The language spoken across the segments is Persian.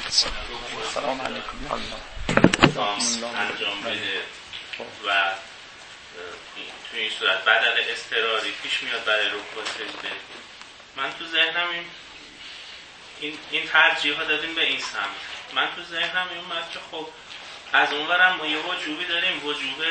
سلام علیکم. انجام بده و تو این صورت بدل اضطراری پیش میاد برای رکوع سجده. من تو ذهنم این ترجیح ها دادیم به این سمت. من تو ذهنم این اومد که خب از اونورم ما یه وجوبی داریم، وجوب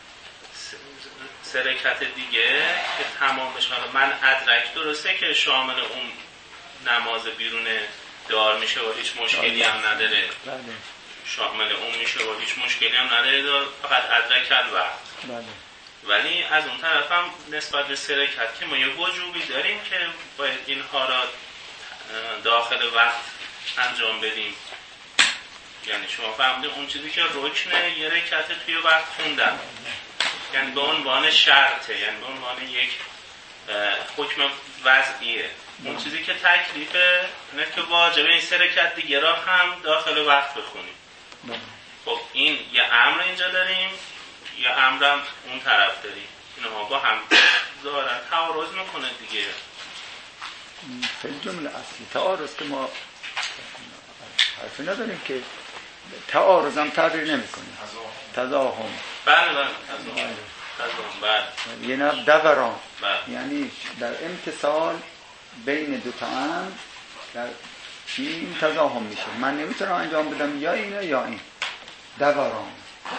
سرکت دیگه که تمامش من ادرک درسته که شامل اون نماز بیرون دار میشه و هیچ مشکلی هم نداره، شامل اون میشه و هیچ مشکلی هم نداره، فقط ادرک الوقت. ولی از اون طرف هم نسبت به سرکت که ما یه وجوبی داریم که باید اینها را داخل وقت انجام بدیم. یعنی شما فهمیدید اون چیزی که رکنه یه رکعت توی وقت خوندن، یعنی به عنوان شرطه، یعنی به عنوان یک حکم وضعیه. اون چیزی که تکلیفه اینه که واجبه این سه رکعت دیگه را هم داخل وقت بخونیم. خب این یه امر اینجا داریم، یه امرم اون طرف داریم، اینها با هم ظاهرا تعارض میکنه دیگه. خیلی جمله اصلی تعارض که ما حرفی نداریم که تعارض هم تعبیر نمی کنیم. تضاهم. بله تضاهم. بله. یه نوع دوران. یعنی در امتصال بین دو تا امر در این تضاهم میشه. من نمیتونم انجام بدم یا اینه یا این. دوران.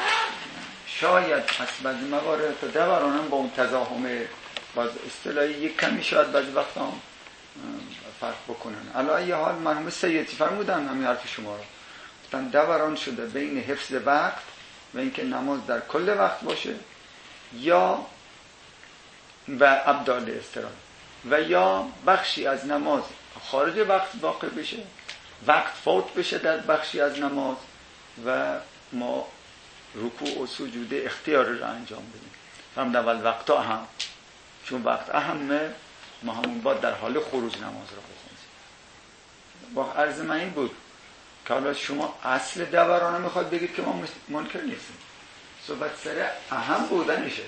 شاید از بعضی موارد دورانم با اون تضاهم باز اصطلاحی یک کمی شاید بعضی وقتا هم فرق بکنن. علی حال مرحوم سیدی فرمودن همین حرف شما رو، گفتن دوران شده بین حفظ وقت و اینکه نماز در کل وقت باشه یا و ابدال استراحت و یا بخشی از نماز خارج وقت واقع بشه، وقت فوت بشه در بخشی از نماز و ما رکوع و سجود اختیاری رو انجام بدیم. هم در وقت اهم، چون وقت اهمه، ما همون باید در حال خروج نماز رو بخونیم. با عرض من این بود که حالا شما اصل دورانه میخواد بگید که ما منکر نیستیم، صحبت سر اهم بودنشه.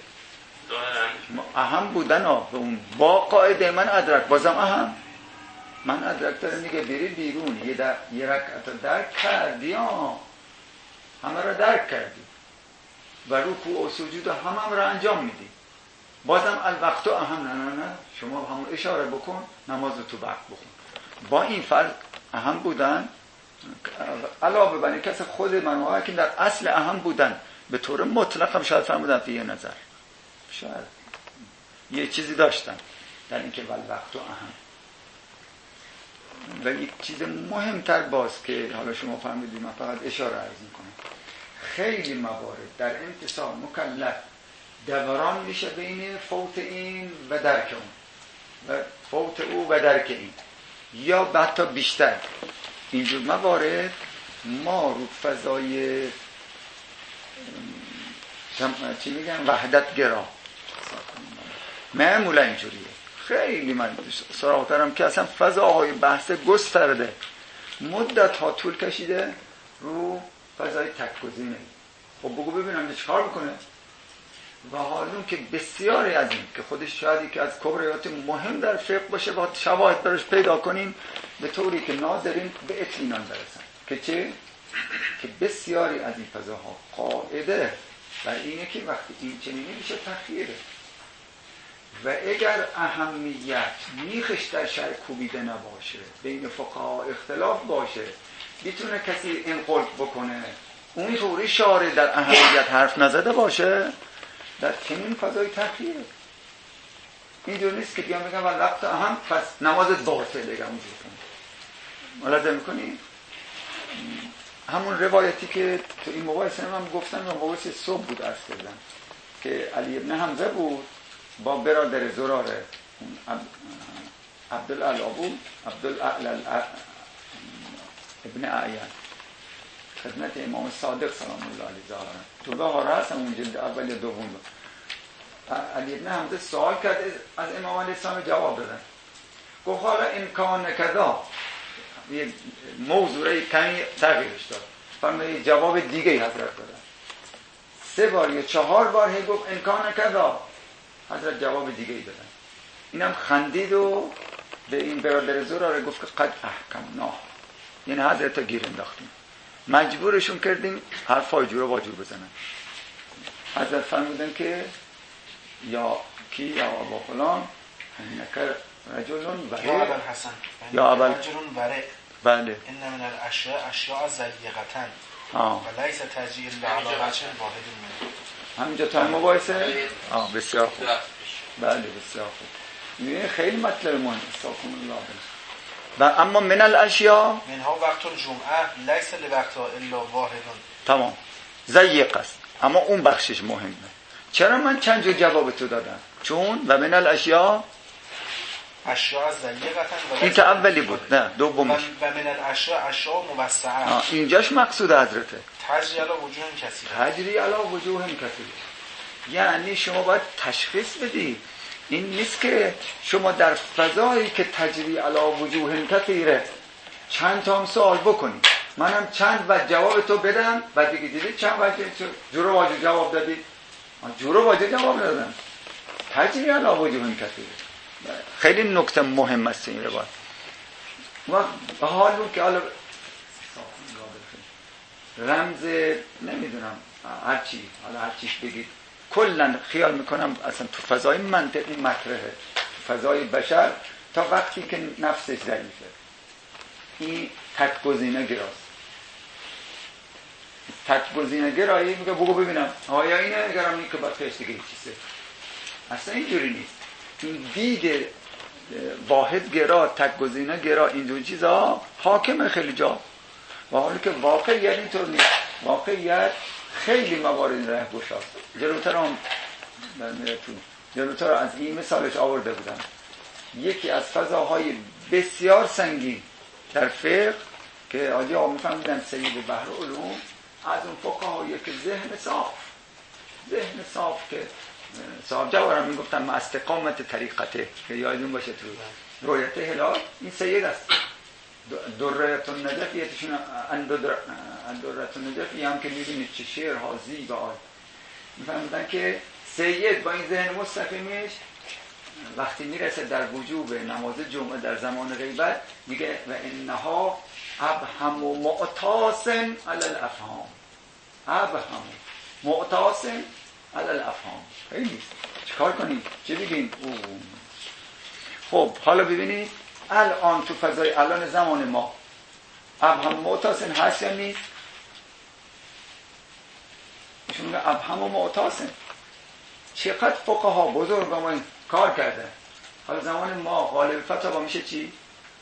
اهم بودن به اون با قاعده من ادرک بازم اهم، من ادرک داره میگه بری بیرون یه رکعت درک کردی، همه رو درک کردی و رکوع و سجود هم رو انجام میدی، بازم الوقت اهم. نه شما همون اشاره بکن نماز تو وقت بخون. با این فرق اهم بودن علاوه بر این کسی خود منوعه که در اصل اهم بودن به طور مطلق هم شاید فرمودن فیه نظر، شاید یه چیزی داشتن در اینکه الوقت اهم. و یک چیز مهمتر باز که حالا شما فهمیدید، من فقط اشاره عرض میکنم، خیلی موارد در امتصال مکلف دوران میشه بین فوت این و درک اون و فوت او و درک این، یا حتی بیشتر. اینجور موارد ما رو فضای چی میگن وحدت گرا معمولا اینجوریه. خیلی من سراغترم که اصلا فضاهای بحث گسترده مدت ها طول کشیده رو فضای تک‌گزینه. خب بگو ببینم چه کار بکنه. و حالون که بسیاری از این که خودش شاید که از کبریات مهم در فقه باشه با شواهد برش پیدا کنیم به طوری که ناظرین به اطمینان برسن که چه؟ که بسیاری از این فضاها قاعده بر اینه که وقتی این چنینی میشه تخییره و اگر اهمیت میخش در شرع کوبیده نباشه، بین فقها اختلاف باشه، میتونه کسی انقلب بکنه اونطوری شارع در اهمیت حرف نزده باشه، در چنین فضای تخییره. اینجور نیست که بیان بگم وقت اهم پس نمازت باطله بگم اونجور کنم. ملاحظه میکنی؟ همون روایتی که تو این مباحثه من گفتم و مباحث صبح بود عرض کردم که علی ابن حمزه بود با برادر زراره عبدالعلا بود، عبدالعلا ابن اعین خدمت امام صادق سلام الله علیه ظاهرا تو بهاره هست اون جلد اول یا دوم. علی ابن حمزه سوال کرد از امام علیه السلام، جواب دادن. گفت حالا امکان کذا یه موضوعی کمی تغییرش داد، فرمود جواب دیگه حضرت دادن. 3 بار یا 4 بار هی گفت امکان کذا، حضرت جواب دیگه ای دادن. اینم خندید و به این برادر زراره گفت که قد احکمنا، یعنی حضرت گیر انداختیم، مجبورشون کردیم حرفای جور با جور بزنن. حضرت فرمودن که یا کی یا ابا فلان انک رجل ورع یا ابا الحسن یا ابا رجل ورع بله ان من الاشیاء ضیقه و لیس تجیل علی وجه واحد منه. همینجا تا مباحثه بسیار خوب. بله بسیار خوب. این خیلی مطلب مهم استغفر الله. و اما من الاشیاء منها وقت الجمعه لیس لوقت الا واحد. تمام ضیق است، اما اون بخشش مهمه. چرا من چند جور جواب تو دادم؟ چون و من الاشیاء اشیاء ضیقه این که اولی بود، نه دومش و من الاشیاء موسعه. اینجاش مقصود حضرته تجری علی وجوه کثیره. تجری علی وجوه کثیره، یعنی شما باید تشخیص بدی. این نیست که شما در فضایی که تجری علی وجوه کثیره چند تا سوال بکنی، منم چند و جواب تو بدم، بعد دیگه دیدی چند وجه جور و واجه جواب دادی، من جور و واجه جواب دادم. تجری علی وجوه کثیره خیلی نکته مهم است این روایت. و حالون که حالا رمز نمیدونم هرچی، حالا هرچیش بگید، کلن خیال میکنم اصلا تو فضای منطقی مطرحه، تو فضای بشر تا وقتی که نفسش ضعیفه این تک‌گزینه گراست. تک‌گزینه گرایی میگه بگو ببینم آیا اینه، اگرم این که باید خیش دیگه چیزه. اصلا اینجوری نیست. این دید واحد گرا، تک‌گزینه گرا، اینجور چیزها حاکمه خیلی جا، و حالی که واقعیت اینطور نیست. واقعیت خیلی موارد ره گشاست. جلوتر از این مثالش آورده بودم. یکی از فضاهای بسیار سنگین در فقه که آجی ها میفهمیدن سید بحر علوم از اون فقهایی که ذهن صاف که صاحب جوارم میگفتن ما استقامت طریقته که یادون باشه تو رویت هلال این سید است. درت النجف یتشون درت النجف هم که میبینید چه شعرها زیبا میفهمیدن که سید با این ذهن مستقیمش وقتی میرسه در وجوب نماز جمعه در زمان غیبت میگه و انها ابهم و معتاسم علی الافهام. ابهم معتاسم علی الافهام. خیلی چیکار کنیم؟ چی بگیم؟ خب حالا ببینید الان تو فضای الان زمان ما ابهم معتاسم هست یا نیست؟ ایشون میگه ابهم و معتاسم. چقدر فقها بزرگ با ما کار کردن. حالا زمان ما غالب فتوا میشه چی؟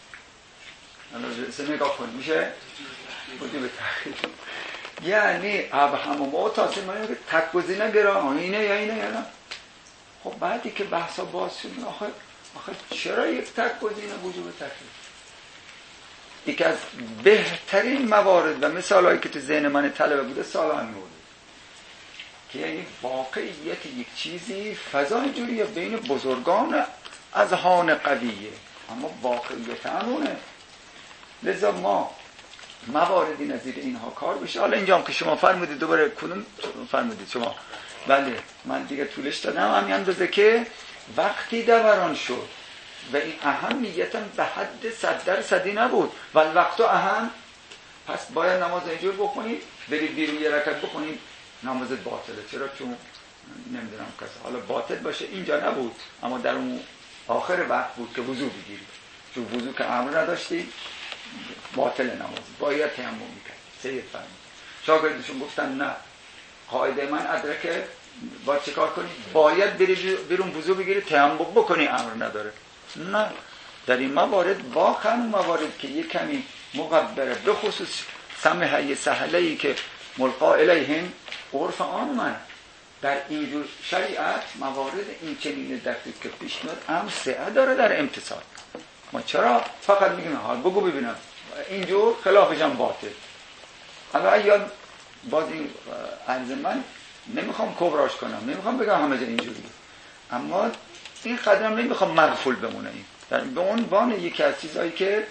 الان نگاه کن میشه بودی به تحقیق. یعنی ابهم و معتاسم معنی که تک‌گزینه گرا اینه یا اینه یا نه. خب بعدی که بحثا باز شد آخه چرا یک تک‌گزینه وجوب تکلیف؟ یکی از بهترین موارد و مثالایی که تو ذهن من طلبه بوده سال می‌بود که یعنی واقعیت یک چیزی فضا اینجوریه بین بزرگان اذهان قویه، اما واقعیت همونه. لذا ما مواردی نظیر اینها کار بشه. حالا اینجا هم که شما فرمودید دوباره کدوم فرمودید شما؟ بله من دیگه طولش دادم همین اندازه که وقتی دوران شد و این اهمیتا به حد 100% نبود و وقت اهم، پس باید نماز اینجور بخونید، برید بیرون یه رکعت بخونید، نمازت باطله. چرا؟ چون نمیدونم کسی حالا باطل باشه اینجا نبود، اما در اون آخر وقت بود که وضو بگیرید، چون وضو که امر نداشتی باطل نماز، باید تیمم میکرد. سید فرمود شاگردشون گفتن نه قاعده من ادرکه باید چه کار کنی؟ باید بری بیرون وضو بگیری تیمم بکنی، امر نداره. نه در این موارد واقعا موارد که یک کمی مقبره، به خصوص سمحه سهله‌ای که ملقا الیهم عرف آن من در اینجور شریعت موارد این چنین دقیق که پیش میاد هم سعه داره در امتصال. ما چرا فقط میگیم حال بگو ببینم اینجور خلافش هم باطل. اما یا باز این عرض من نمیخوام کبراش کنم، نمیخوام بگم همه جا اینجوری، اما این قدرم نمیخوام مغفول بمونه. این به عنوان یکی از چیزهایی که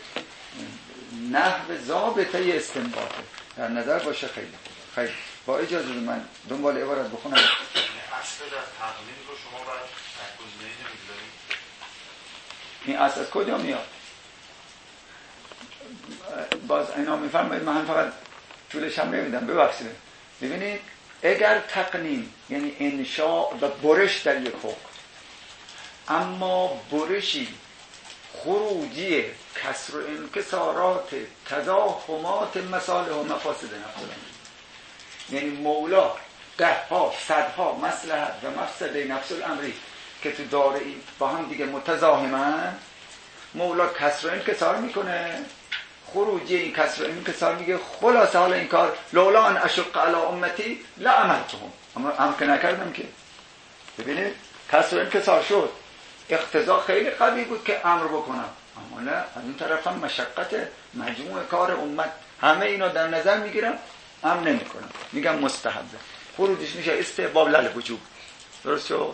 نحو ضابطه استنباطه در نظر باشه. خیلی خیلی با اجازه من دنبال عبارت بخونم. اصل در تقلید رو شما باید تک‌گزینه‌ای نمی‌ذارید. این اصل از کجا میاد؟ باز اینا میفرمایید، من فقط طولش هم نمیدم ببخشید. ببینید اگر تقنین یعنی انشاء و برش در یک حکم، اما برشی خروجی کسر و انکسارات تضاهمات مصالح و مفاسد نفس الامر، یعنی مولا دهها صدها مصلحت و مفسده نفس الامری که تو داره این با هم دیگه متضاهمن، مولا کسر و انکسار میکنه، خروجی این کسر و انکسار میگه خلاصه حال این کار لولا ان اشق علی امتی لعملتهم، اما هم که نکردم که. ببینید کسر و انکسار شد، اقتضا خیلی قوی بود که امر بکنم، اما نه، از این طرف هم مشقت مجموع کار امت، همه اینا در نظر میگیرم، امر نمیکنم، میگم مستحبه، خروجش میشه استحباب للوجوب. درست شد؟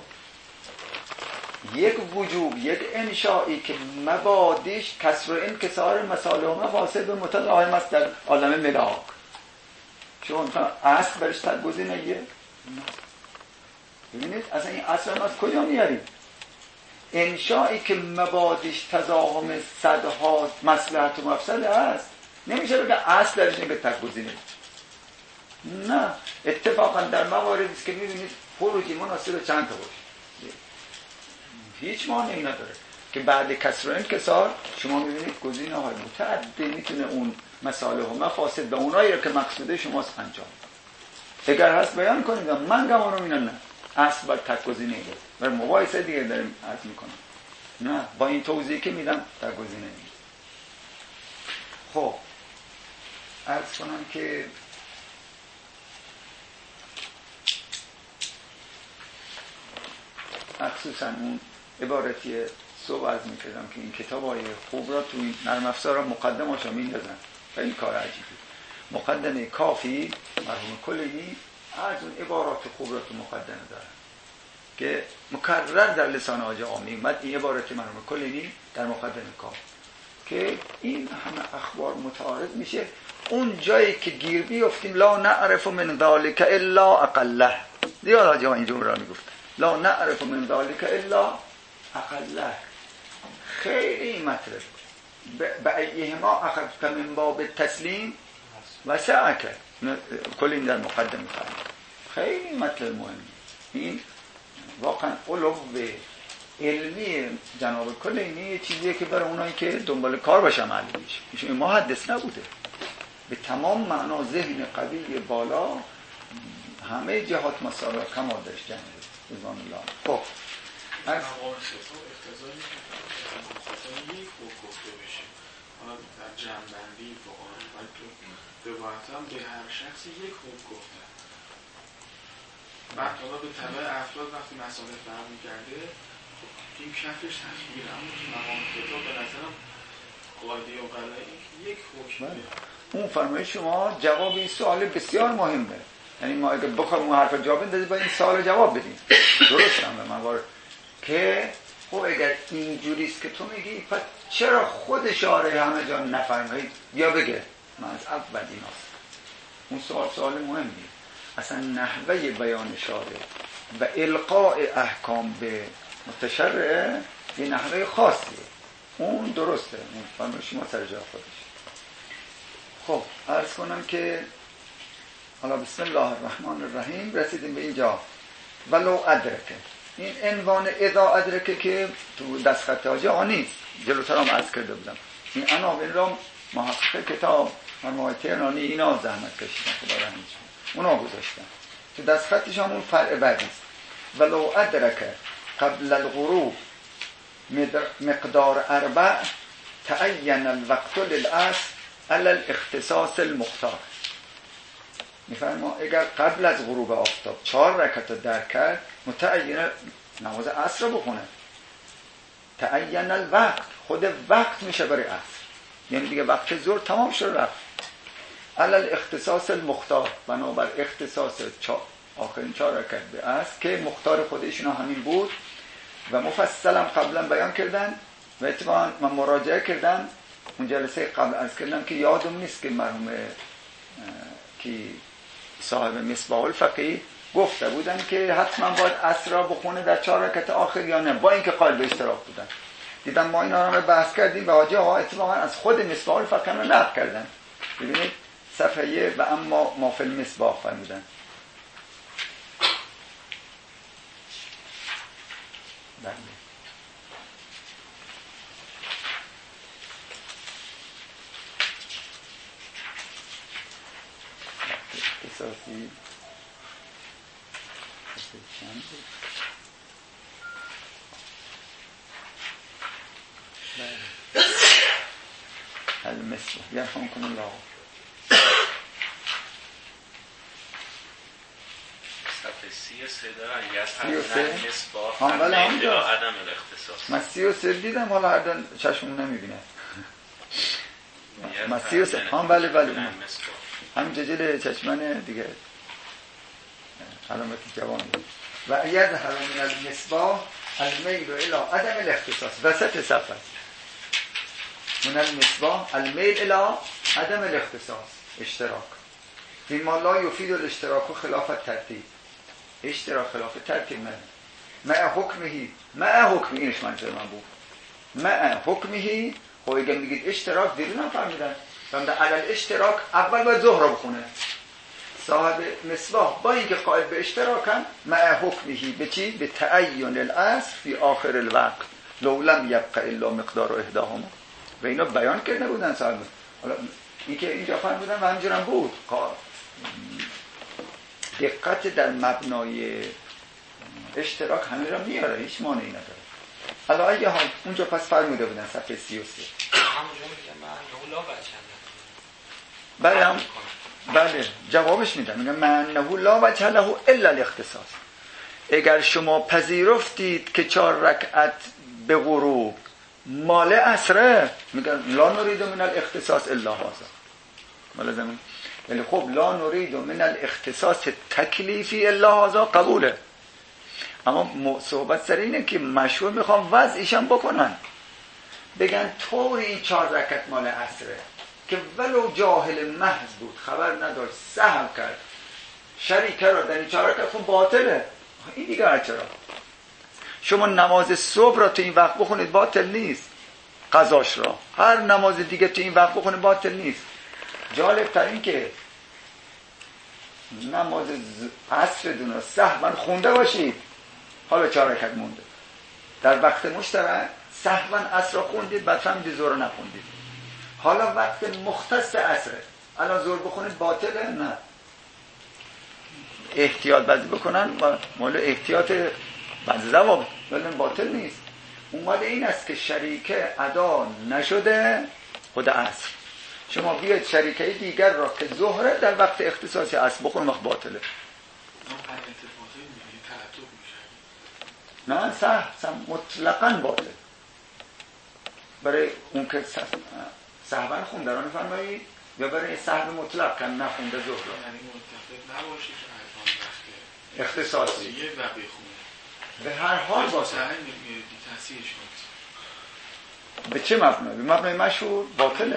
یک وجوب، یک انشائی که مبادیش کسر و انکسار مصالح و مفاسد و متضاهم است در عالم ملاک، چون اصل برش تگزینه یه. ببینید اصلا این اصل هم از کجا میاریم؟ انشائی که مبادیش تضاهم صدها مصلحت و مفسد است، نمیشه بگه اصل درش نگه تگزینه. نه، اتفاقا در مواردی است که میبینید خروجی مناسب چند تا باشه، هیچ مانعی نداره که بعد کسر و انکسار شما میبینید گزینه‌های متعدد میتونه اون مصالح و مفاسد به اونایی که مقصوده شماست انجام. اگر هست بیان کنید، من گمانم اینا نه، اصل باید تک گزینه بود. برای مباحثه دیگه داریم عرض میکنم، نه با این توضیحی که میدم تک گزینه نیست. خب عرض کنم که مخصوصا اون عبارتی صبح از میکردم که این کتاب‌های خوب را توی نرم افزار را مقدمه‌اشو میندازن، خیلی کار عجیبی. مقدمه کافی مرحوم کلینی از اون عبارات خوب را تو مقدمه دارن که مکرر در لسان حاج عامی اومد، این عبارت مرحوم کلینی در مقدمه کافی که این همه اخبار متعارض میشه، اون جایی که گیر بیافتیم لا نعرف من ذلك الا اقله، دیگه حاج عامی اینجور را میگفت لا نعرف من ذلك الا اقله، خیلی مطلب به ایهما اخذت من باب تسلیم و سعک، کل این در مقدمه خیلی مطلب مهمی. این واقعا علو علمی جناب کلینی چیزیه که برای اونایی که دنبال کار باشن معلوم میشه. ایشون محدث نبوده، به تمام معنا ذهن قوی بالا، همه جهات مسائل کمال داشت جنبه رضوان الله. خب از یک گفته بشه، حالا در جنبندی فقها و تو روایت‌ها به هر شخصی یک حکم گفتن، بعد حالا به تبع افراد وقتی مسائل فهم می‌کرده این کفش تغییر، اما که مقام کتاب به نظرم قاعده و قلعه یک حکم. اون فرمایش شما جواب این سوال بسیار مهمه، یعنی ما اگه بخوایم اون حرف جواب بدیم باید این سوال جواب بدیم. درست هم به موارد که خب اگر اینجوریست که تو میگی پس چرا خود شارع همه جا نفرمایید یا بگه من از اول ایناست. اون سوال مهمیه، اصلا نحوه بیان شارع و القاء احکام به متشرع یه نحوه خاصیه، اون درسته، اون فرمایش ما سر جا خودش. خب عرض کنم که حالا بسم الله الرحمن الرحیم رسیدیم به اینجا. ولو ادرکه، این عنوان اذا ادرکه که تو دستخط حاجی ها نیست، جلوتر هم عرض کرده بودم، این عناوین را محقق کتاب مرموهای تهرانی اینا زحمت کشیدن، خدا رحمتش کنه، اونا گذاشتن تو دستخطش هم اون فرع بعدی است. ولو ادرکه قبل الغروب مقدار 4 تعین الوقت للاصل علی الاختصاص المختار. میفرما اگر قبل از غروب آفتاب 4 رکعت در کرد، متعین نماز عصر بخونه، تعین الوقت، خود وقت میشه برای عصر، یعنی دیگه وقت ظهر تمام شد رفت. علی الاختصاص المختار، بنابر اختصاص آخرین 4 رکعت به عصر که مختار خودشون همین بود و مفصلا قبلا بیان کردن و اتفاقا من مراجعه کردم اون جلسه قبل عرض کردم که یادم نیست که مرحوم کی صاحب مصباح الفقیه گفته بودن که حتما باید عصر را بخونه در 4 رکعت آخر یا نه، با اینکه قائل به اشتراک بودن. دیدم ما اینا رو بحث کردیم و حاجی آقا اتفاقا از خود مصباح الفکر رو نقل کردن. ببینید صفحه و اما ما فی المصباح فرمودن. بله اختصاصی چند بود؟ بله المصباح یرحمکم الله. صفحه 33 دارن یه مصباح بله همونجا عدم الاختصاص. من 33 دیدم حالا هر دن چشمون نمیبینه. من 33 بله همینجا جلوی چشمانه دیگه علامت جوان بود. و یظهر من المصباح المیل الی عدم الاختصاص. وسط صفحه من المصباح المیل الی عدم الاختصاص اشتراک فیما لا یفید الاشتراک خلاف الترتیب. اشتراک خلاف ترتیب نه مع حکمهی اینش منظور من بود. مع حکمهی. خب اگه میگید اشتراک دیرون هم فهمیدن بنده علل اشتراک اول باید ظهر رو بخونه. صاحب مصباح با اینکه قائل به اشتراکن مع حکمهی به چی؟ به تعین الاصل فی آخر الوقت لو لم یبقى الا مقدار احداهما. و اینا بیان کرده بودن صاحب. حالا اینکه اینجا فهمیدن و همجورم بود. دقت در مبنای اشتراک همه را میاره، هیچ مانعی نداره. حالا اگه حال اونجا پس فرموده بودن صفحه 33 همونجا میگم من لا بچه بله جوابش میدم میگم من لا وجه له الا الاختصاص. اگر شما پذیرفتید که 4 رکعت به غروب مال عصره میگن لا نريد من الاختصاص الا هذا. مال ولی خب لا نريد من الاختصاص تکلیفی الا هذا قبوله. اما صحبت سر اینه که مشهور میخوام وضعیشم بکنن بگن طوری این 4 رکعت مال عصره که ولو جاهل محض بود خبر نداشت سهو کرد شریکه را در این 4 رکعت خون باطله. این دیگه چرا شما نماز صبح را تو این وقت بخونید باطل نیست، قضاش را هر نماز دیگه تو این وقت بخونید باطل نیست. جالب تر این که نماز عصر دونه سهوا خونده باشید حالا 4 رکعت مونده در وقت مشترک سهوا عصر را خوندید بعد فهمیدید ظهر نخوندید. حالا وقت مختص عصره الان ظهر بخونید باطله؟ نه. احتیاط بعضی بکنن مال احتیاط بعضی زواب ولی باطل نیست. اومده این است که شریکه ادا نشده خود عصر شما بیاید شریکه دیگر را که ظهره در وقت اختصاصی عصر بخون وقت باطله. نه صح مطلقاً باطل. برای اون که سهوا خوندران فرمایید یا برای سهو مطلق که نخونده ظهر را یعنی متفق نباشید که اختصاصی یه و بخونه به هر حال باشه تاثیرش به چه مبنایی؟ به مبنای مشهور باطله.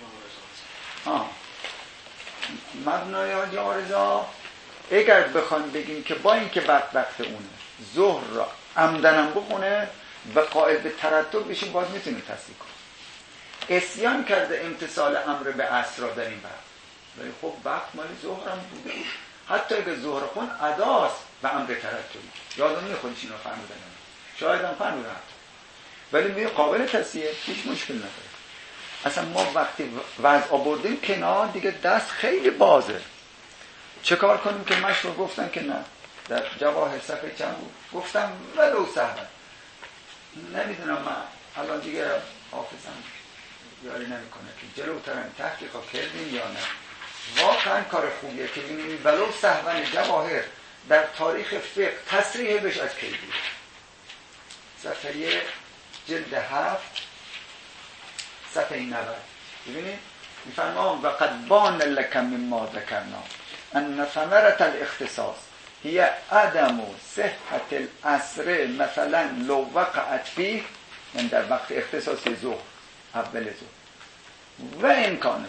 مبنای عارضا اگر بخوان بگیم که با اینکه وقت اونه ظهر را عمدنم بخونه و قائل به ترتب بشیم باز میتونیم تصدیق کنیم. عصیان کرده امتثال امر به عصر را در این وقت ولی خب وقت مال ظهر هم بوده حتی اگه ظهر خون اداست و امر ترتبی یادم میخونیش اینو فرمودن شاید هم فرمودن ولی می قابل تصحیح هیچ مشکل نداره. اصلا ما وقتی وضع آوردیم کنار دیگه دست خیلی بازه. چه کار کنیم که مشروع گفتن که نه در جواهر صفحه چند بود گفتم ولو سهوا نمیدونم من الان دیگه حافظم یاری نمیکنه که جلوترم تحقیقا کردیم یا نه. واقعا کار خوبیه که ببینیم ولو سهوا جواهر در تاریخ فقه تصریح بش از کی بود. صفحه جلد 7 صفحه 90 ببینید میفرمام و قد بان لك مما ذكرنا ان ثمرة الاختصاص هي عدم صحة العصر مثلا لو وقعت فيه من در وقت اختصاصی ظهر اول ظهر و امکان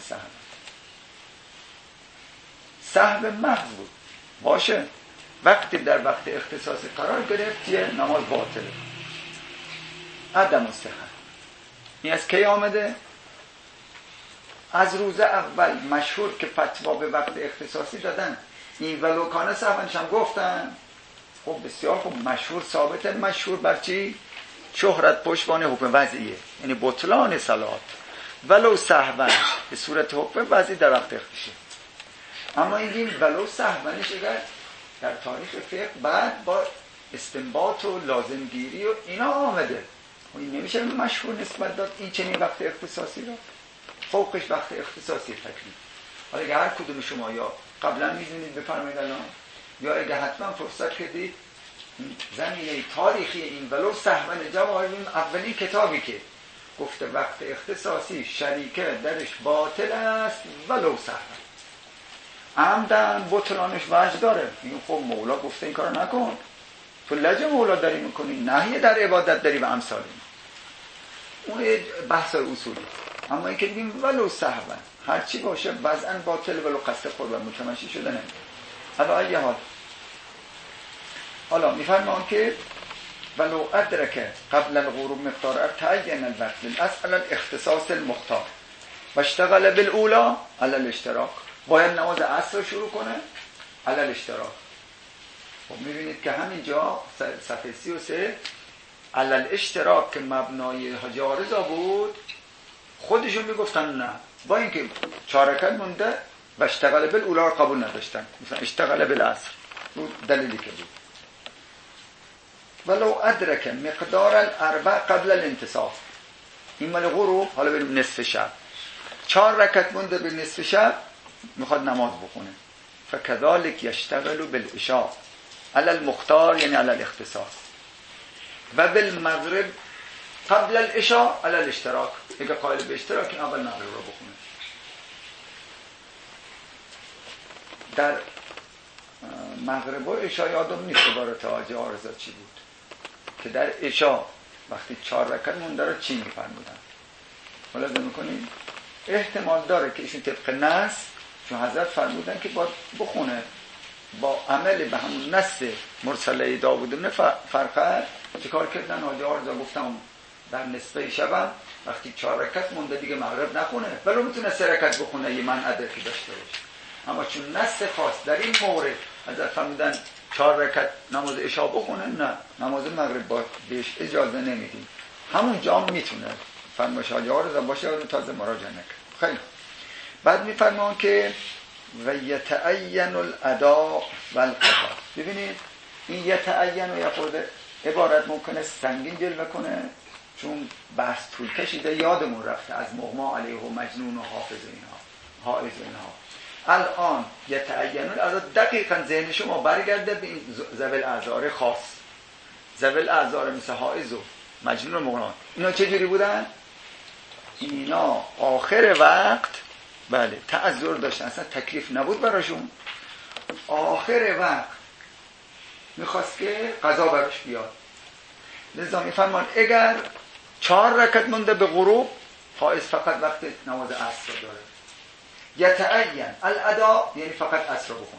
سهو محض بود باشه وقتی در وقت اختصاصی قرار گرفت یه نماز باطله عدم صحت این از کی آمده؟ از روز اول مشهور که فتوا به وقت اختصاصی دادن. این ولو کان سهونش هم گفتن. خب بسیار خوب، مشهور ثابته. مشهور بر چی؟ شهرت پشتوان حکم وضعیه، یعنی بطلان صلات ولو سهون به صورت حکم وضعی در وقت اختصاصی. اما این ولو سهونش اگر در تاریخ فقه بعد با استنباط و لازمگیری و اینا آمده، این نمیشه مشهور نسبت داد این چنین وقت اختصاصی را. فوقش وقت اختصاصی تکلیف. حالا اگر هر کدوم شما یا قبلا میدونید بفرمایید الان، یا اگر حتما فرصت کردید زمینه تاریخی این ولو سهون جواهر اولین کتابی که گفته وقت اختصاصی شریکه درش باطل است ولو سهون، عمدن بطلانش وجه داره. این خب مولا گفته این کارو نکن، تو لجه مولا داری میکنی، نهی در عبادت داری و امثال این. اون بحث اصولی. اما این که بگیم ولو سهون هرچی باشه وضعاً باطل ولو قصد خود و متمشی شده نمید. حالا ایه حالا میفرمان که ولو ادرک قبل الغروب مقدار تعین الوقت للأصل الاختصاص المختار و اشتغل بالاولا علی الاشتراک، باید نماز عصر شروع کنه علی الاشتراک. خب میبینید که همینجا صفحه 33 علی الاشتراک که مبنای جارزا بود خودشون میگفتن نه، با اینکه 4 رکعت مونده و اشتغل بالاولا رو قبول نداشتن، مثلا اشتغل بالعصر دلیلی که بود. ولو ادرک مقدار الاربع قبل الانتصاف، این مال غروب، حالا بریم نصف شب، 4 رکعت مونده به نصف شب میخواد نماز بخونه، فکذالک یشتغل بالعشاء علی المختار یعنی علی الاختصاص و بالمغرب قبل العشاء علی الاشتراک، اگه قائل به اشتراک این اول مغرب رو بخونه. در مغرب و عشاء یادم نیست عبارت آجه آرزا چی بود که در عشاء وقتی 4 رکعت مونده رو چی میفرمودن. حالا زمین کنیم احتمال داره که ایشون طبق نص، چون حضرت فرمودن که باید بخونه، با عمل به همون نص مرسله داوود بن فرقد چه کار کردن؟ آجه آرزا گفتم در نصفه شبم وقتی 4 رکعت مونده دیگه مغرب نخونه، ولی میتونه 3 رکعت بخونه یه من عددی داشته باشه. اما چون نص خاص در این مورد حضرت فرمودن 4 رکعت نماز عشاء بخونه، نه نماز مغرب با بهش اجازه نمیدیم. همون جا میتونه فرمایش آجه باشه و تازه مراجعه نکنه. خیلی بعد میفرمان که و یتعین الاداء والقضاء. ببینید این یتعین و یخورده عبارت ممکنه سنگین جلوه کنه چون بحث طول کشیده، یادمون رفته از مغما علیه و مجنون و حافظ اینها. الان یتعین الاداء دقیقاً ذهن شما برگرده به این ذوی الاعذار خاص، ذوی الاعذار مثل حائض و مجنون و مغما، اینا چه جوری بودن؟ اینا آخر وقت بله تعذر داشتن، اصلا تکلیف نبود براشون، آخر وقت میخواست که قضا براش بیاد. لذا میفرمان اگر 4 رکعت مونده به غروب، حائض فقط وقت نماز عصر داره. یتعین الاداء یعنی فقط عصر بخونه،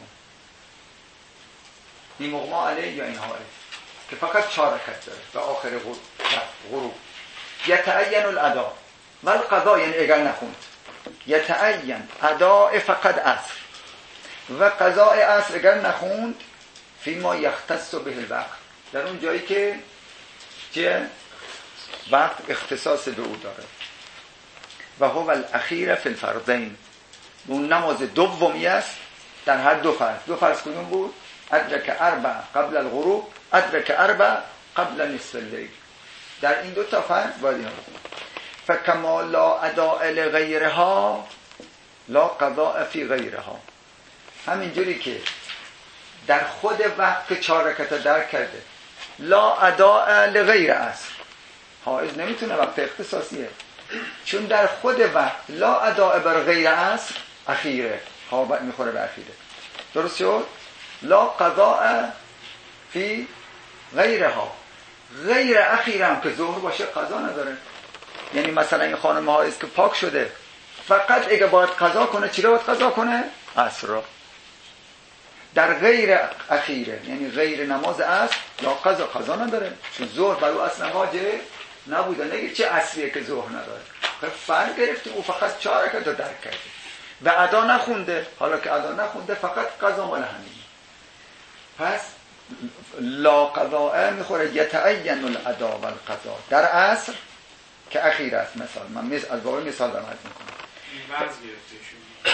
این مغما علیه یا این حائض که فقط 4 رکعت داره به آخر غروب. یتعین الاداء والقضاء یعنی اگر نخوند. یتعین اداء فقط عصر و قضاء عصر اگر نخوند فیما یختص به الوقت، در اون جایی که چه وقت اختصاص به او داره. و هو الاخیر فی الفرضین، اون نماز دومی است در هر دو فرض. دو فرض کدوم بود؟ ادرک 4 قبل الغروب، ادرک 4 قبل نصف اللیل. در این 2 تا فرض باید اینا بخونید. فکما لا اداء لغیرها لا قضاء فی غیرها، همینجوری که در خود وقت 4 رکعت درک کرده لا اداء لغیر عصر، حائض نمیتونه وقت اختصاصیه، چون در خود وقت لا اداء بر غیر عصر اخیره، ها میخوره به اخیره. درست شد؟ لا قضاء فی غیرها، غیر اخیره هم که ظهر باشه قضا نداره. یعنی مثلا این خانم حائض که پاک شده فقط اگه باید قضا کنه چی رو باید قضا کنه؟ عصر رو. در غیر اخیره یعنی غیر نماز عصر یا قضا نداره، چون ظهر برای اصلا واجب نبوده. نگه چه عصریه که ظهر نداره، فرق گرفتیم او فقط 4 رکعت رو درک کرده و ادا نخونده. حالا که ادا نخونده فقط قضا مال همینه. پس لا قضاء میخوره یتعین الادا و القضا در عصر که اخیر است. مثلا من از باب مثال دارم عرض میکنم. این وضع گرفته شد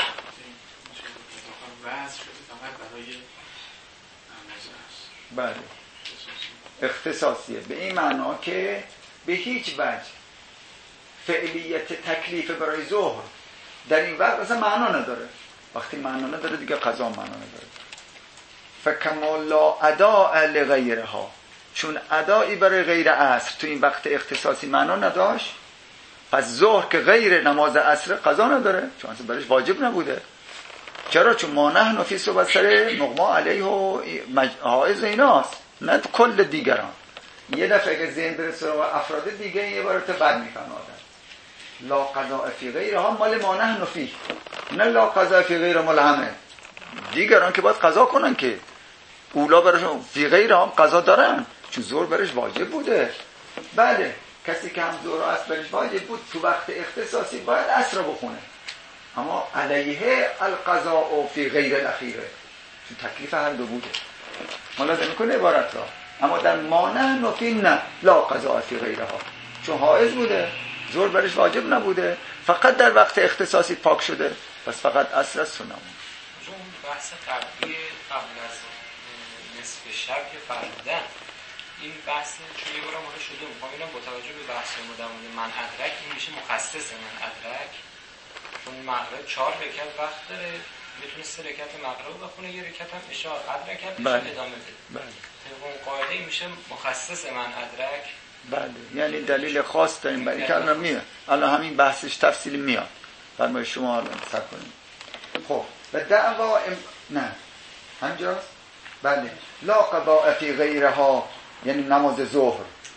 وضع شده فقط برای نماز عصر. بله اختصاصیه به این معنا که به هیچ وجه فعلیت تکلیف برای ظهر در این وقت اصلا معنا نداره. وقتی معنا نداره دیگه قضا معنا نداره. فکما لا اداء لغیرها، چون ادایی برای غیر عصر تو این وقت اختصاصی معنا نداشت، پس ظهر که غیر نماز عصر قضا نداره، چون اصلا برش واجب نبوده. چرا؟ چون ما نحن فی صحبت سر مغما علیه و حائز ایناست، نه کل دیگران. یه دفعه که ذهن برسه و افراد دیگه یه بارت بد میفهمه آدم. لا قضاء فی غیرها مال ما نحن فی، نه لا قضاء فی غیر مال همه دیگران که باید قضا کنن که اولا برشون فی غیرها قضا دارن، چون ظهر برش واجب بوده. بله کسی که هم ظهر و عصر برش واجب بود تو وقت اختصاصی باید عصر رو بخونه، اما علیه القضاء فی غیر الاخیره، چون تکلیف هر دو بوده. ما لازم میکنه عبارت را، اما در مانع نفی نه لا قضاء فی غیرها، چون حائز بوده ظهر برش واجب نبوده، فقط در وقت اختصاصی پاک شده، پس فقط عصر است و نماز. چون بحث قبلی قبل از نصف شب که فرمودن این بحث چون یه بارم حالا شده میخوام اینم با توجه به بحث مدمون من ادرک این میشه مخصص من ادرک، چون مغرب 4 رکعت وقت داره، میتونه 3 رکعت مغرب بخونه، یه رکعت هم عشاء رکعت بشه ادامه بده. بله طبق قاعده این میشه مخصص من ادرک. بله یعنی دلیل خاص داریم برای اینکه الان میاد، الان همین بحثش تفصیلی میاد، فرمای شما الان صبر کنید. خب و دعوا نه همجاست. بله لا قضاء فی غیرها یعنی نماز ظهر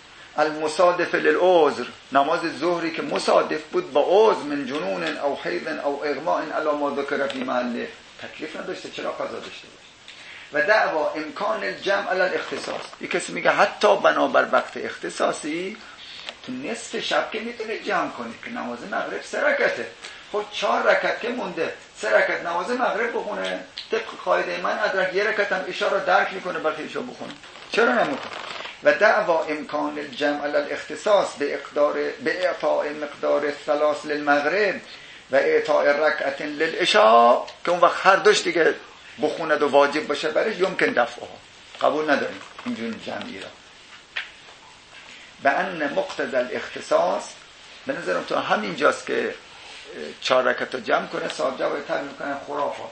المصادف للعذر، نماز ظهری که مصادف بود با عذر من جنون او حیض او اغماء علی ما ذکر فی محله، تکلیف نداشته چرا قضا داشته باشه. و دعوا امکان الجمع علی الاختصاص، یک کسی میگه حتی بنابر وقت اختصاصی تو نصف شب که میتونه جمع کنی که نماز مغرب 3 رکعته، خب 4 رکعت که مونده 3 رکعت نماز مغرب بخونه، طبق قاعده من ادرک 1 رکعت هم عشاء رو درک میکنه بلکه عشاء بخونه، چرا نمیکنه. و دعوا امکان الجمع علی الاختصاص به اعطاء مقدار 3 للمغرب و اعطاء رکعت للعشاء، که اون وقت هر دوش دیگه بخوند و واجب باشه برش، یمکن دفعها، قبول نداریم اینجور جمعی را. و ان مقتضى الاختصاص به نظرم تو همین جاست که 4 رکعت رو جمع کنه، صاحب جواب تعبیر میکنن خرافات.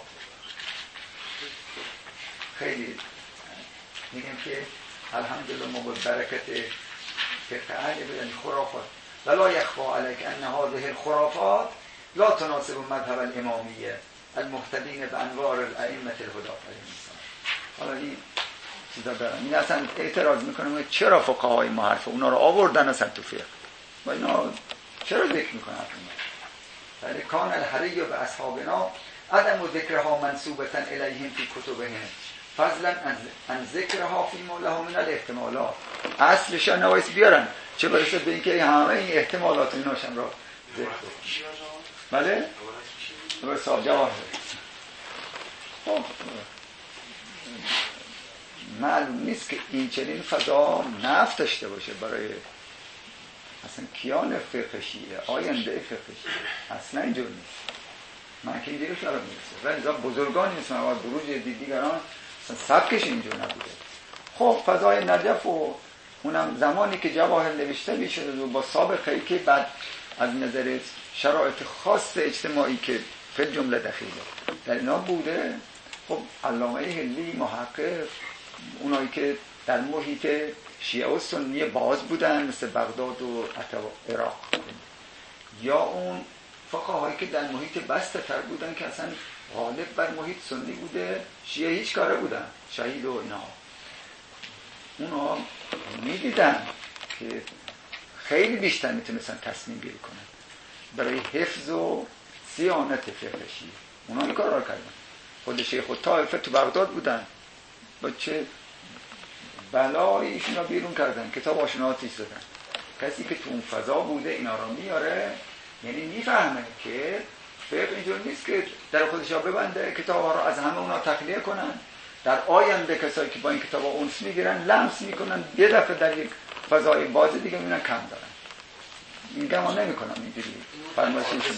خیلی میگم که الحمدلله ما با برکت فقه اهل بیان خرافات ولا یخفى علیک ان هذه الخرافات لا تناسب مذهب الامامیه المهتدین به انوار الائمه الهدى علیهم السلام. حالا این چیزا دارم، این اصلا اعتراض میکنم چرا فقهای ما حرف اونا رو آوردن اصلا تو فقه و اینا چرا ذکر میکنن ولی کان الحری به اصحابنا عدم و ذکرها منصوبتا الیهم فی کتبهم فضلا عن ذکرها فی موله من الاحتمالات. اصلش نوایس بیارن چه برسه به اینکه همه این احتمالات ایناشم را ذکر کنن. بله؟ به صاحب جواب معلوم نیست که این چنین فضا نفت داشته باشه برای اصلا کیان فقه شیعه، آینده فقه شیعه، اصلا اینجور نیست. من که اینجوری شراب میرسه ولی بزرگانی مثل آقای بروج دیگران اصلا سبکش اینجور نبوده. خب فضای نجف و اونم زمانی که جواهر نوشته میشد و با سابقه‌ای که بعد از نظر شرایط خاص اجتماعی که فی جمله دخیله در اینا بوده. خب علامه هلی محقق، اونایی که در محیط شیعه و سنی باز بودن مثل بغداد و عراق، یا اون فقهایی که در محیط بسته تر بودن که اصلا غالب بر محیط سنی بوده، شیعه هیچ کاره بودن، شهید و اینا، اونا میدیدن که خیلی بیشتر میتونستن تصمیم گیری کنن برای حفظ و صیانت فقه شیعه. اونا این کار را کردن. خود شیخ و طائفه تو بغداد بودن، با چه بلایی ایشون را بیرون کردن، کتاب آشناتی زدن، کسی که تو اون فضا بوده اینا رو میاره، یعنی میفهمه که فقه اینجور نیست که در خودش ها ببنده کتاب ها رو از همه اونا تخلیه کنن، در آینده کسایی که با این کتاب ها اونس میگیرن لمس میکنن، یه دفعه در یک فضای باز دیگه میبینن کم دارن. این گمان نمی کنم اینجوری فرمایشی شده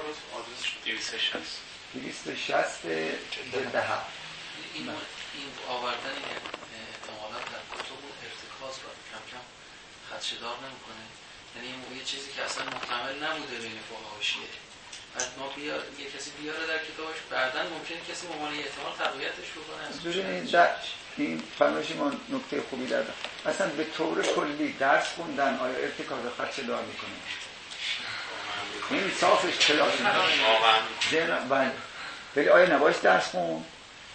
260 جلد 7. این آوردن احتمالا در کتب و ارتکاز را کم کم خدشه‌دار نمیکنه، یعنی این یه چیزی که اصلا محتمل نبوده بین فقهای شیعه، بعد ما یه کسی بیاره در کتابش، بعداً ممکنه کسی به عنوان احتمال تقویتش بکنه. ببینید این فرمایش ما نکته خوبی داره. اصلا به طور کلی درس خوندن آیا ارتکاز خدشه‌دار میکنه؟ این صافش کلاس واقعا ولی آیا نباید درس خون؟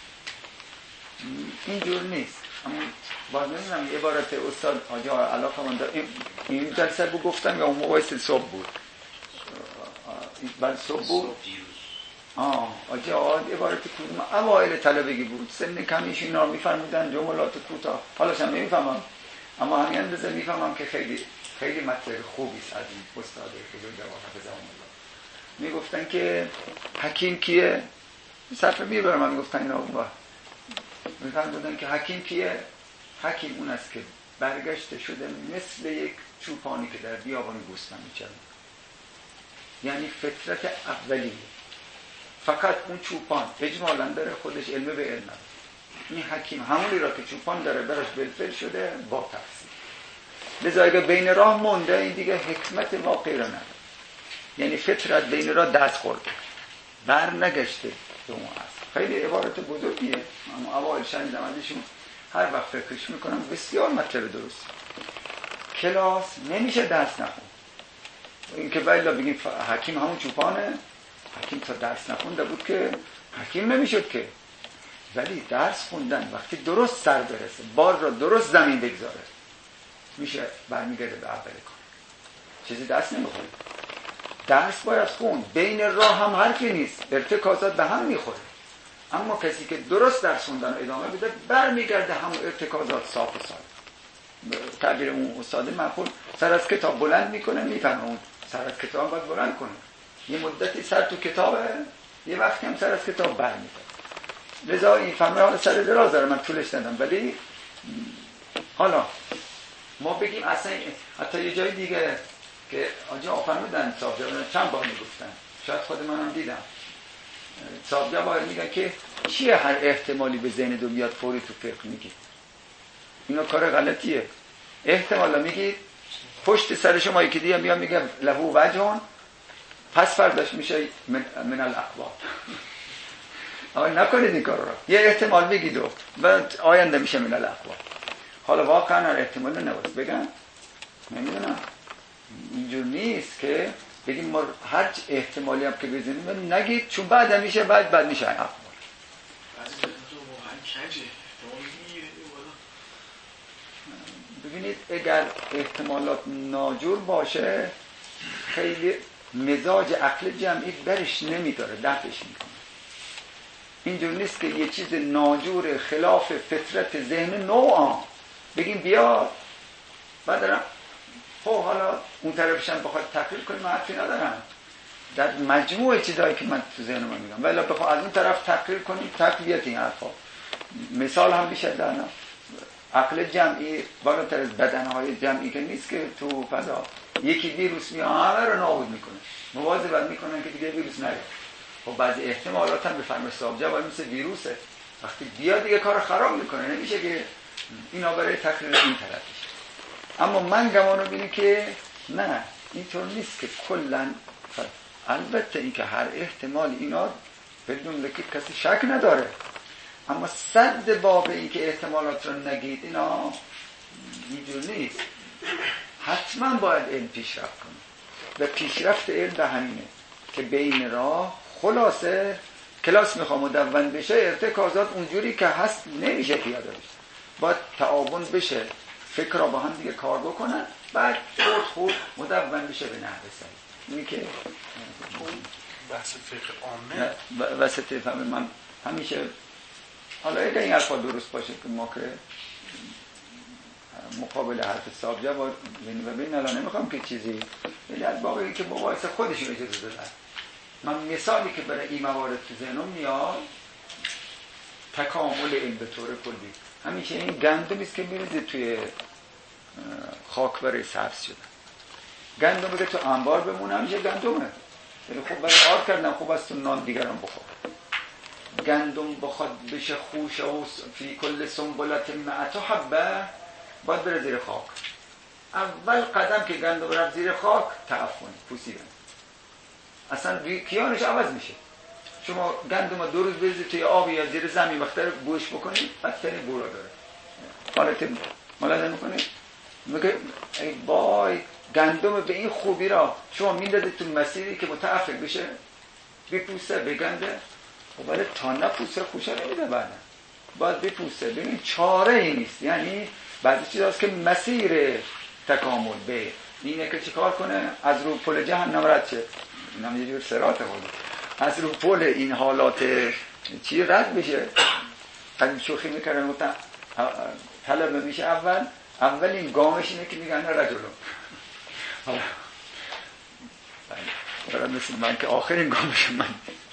اینجور نیست. اما باز نمیدونم عبارت استاد آجا علاقه من داره این جلسه بود گفتم یا اون موقع صبح بود؟ بعد صبح بود؟ آجا عبارت کدوم اوایل طلبگی بود، سن کمیش اینا رو میفرمودن، جملات کوتاه حالاش هم نمیفهمم، اما همین اندازه میفهمم که خیلی خیلی مطلب خوبی است از این استاد بزرگوار حفظه الله. میگفتن که حکیم کیه؟ صفحه میبرم من میگفتن اینا اون وقت میفرمودن که حکیم کیه؟ حکیم اون است که برگشته شده مثل یک چوپانی که در بیابان گوسفند میچرد، یعنی فطرت اولیه، فقط اون چوپان اجمالاً داره، خودش علم به علم نداره. این حکیم همونی را که چوپان داره براش بلفل شده با تفسیر، لذا اگه بین راه مونده این دیگه حکمت واقعی را نداره، یعنی فطرت بین راه دست خورده بر نگشته به اون اصل. خیلی عبارت بزرگیه، اما اوایل شنیدم ازشون، هر وقت فکرش میکنم بسیار مطلب درست. کلاس نمیشه درس نخون، این که بایلا بگیم حکیم همون چوپانه، حکیم تا درس نخونده بود که حکیم نمیشد که، ولی درس خوندن وقتی درست سر برسه، بار را درست زمین بگذاره، میشه برمیگرده به اول کار، چیزی دست نمیخوره. درس باید خون، بین راه هم حرفی نیست، ارتکازات به هم میخوره، اما کسی که درست درس خوندن رو ادامه بده برمیگرده همون ارتکازات صاف و صاف. تعبیر اون استاد معقول سر از کتاب بلند میکنه، میفهمه اون سر از کتاب باید بلند کنه، یه مدتی سر تو کتابه، یه وقتی هم سر از کتاب برمیگرده. لذا این فهمه حالا سر دراز داره، من طولش ندم، ولی حالا ما بگیم اصلا حتی یه جای دیگه که آنجا آفرمودن صاحب چند بار میگفتن، شاید خود منم دیدم، صاحب باید میگن که چیه هر احتمالی به ذهن دو بیاد فوری تو فقه میگید، اینا کار غلطیه. احتمالا میگید پشت سر شما یکی دیگه میاد میگه لهو وجهون، پس فرداش میشه من الاقوال. اما نکنید این کار رو، یه احتمال بگید و آینده میشه من الاقوال. حالا واقعا احتمال نباید بگن، نمیدونم، اینجور نیست که بگیم ما هر احتمالی هم که بزنیم نگید، چون بعد میشه بعد میشه اقوال. ببینید اگر احتمالات ناجور باشه خیلی مزاج عقل جمعی برش نمیداره، دفعش میکنه. اینجور نیست که یه چیز ناجور خلاف فطرت ذهن نوعا بگیم بیا بعد دارم حالا اون طرفشن بخواد تقریر کنیم، من حرفی ندارم، در مجموع چیزایی که من تو ذهنم میگم، ولی بخواد از اون طرف تقریر کنیم تقویت این حرفا. مثال هم بیشتر دارم، عقل جمعی بالاتر از بدنهای جمعی که نیست که تو فضا یکی ویروس میاد همه رو نابود میکنه، مواظبت میکنن که دیگه ویروس نیاد. خب بعضی احتمالات هم به فرمایش صاحب جواب مثل ویروسه، وقتی بیاد دیگه کار خراب میکنه، نمیشه که اینا برای تقریر این طرفش. اما من گمانو بینه که نه اینطور نیست که کلا، البته این که هر احتمال اینا بدون لکی کسی شک نداره، اما صد باب این که احتمالات رو نگید اینا اینجور نیست. حتما باید علم پیشرفت کنه و پیشرفت علم به همینه که بین راه خلاصه کلاس میخوام مدون بشه، ارتکازات اونجوری که هست نمیشه پیاده بشه، باید تعاون بشه، فکر را با هم دیگه کار بکنن، بعد خود مدون بشه به نحو صحیح. اینی که بحث فقه عامه وسط فهم من همیشه، حالا اگر این حرفا درست باشه که ما که مقابل حرف صاحب جواد و بین الان نمیخوام که چیزی ولی از واقعی که مباحثه خودشون اجازه دادن. من مثالی که برای این موارد تو ذهنم میاد تکامل این به طور کلی همیشه این گندمی است که میریزه توی خاک برای سبز شدن. گندم که تو انبار بمونه همیشه گندمه. یعنی خب برای آرد کردن خوب است تو نان دیگران بخور. گندم بخواد بشه خوشه و فی کل سنبلت مئت حبه باید بره زیر خاک. اول قدم که گندم رفت زیر خاک تعفن پوسیدن اصلا کیانش عوض میشه. شما گندم رو 2 روز بریزید توی آب یا زیر زمین وقتی بوش بکنید بدترین بو را داره. حالت ملاحظه میکنید میگه ای بای گندم به این خوبی را شما میندازید تو مسیری که متعفن بشه بپوسه بگنده و ولی تا نپوسه خوشه نمیده بعدا باید بپوسه. ببین چاره ای نیست. یعنی بعضی چیز هست که مسیر تکامل به اینه که چیکار کنه از رو پل جهنم رد شه. اینم یه جور صراط خود از رو پل این حالات چی رد بشه. قدیم شوخی میکردن گفتن طلب میشه اولین گامش اینه که میگن رجلون برای مثل من که آخرین گامش من.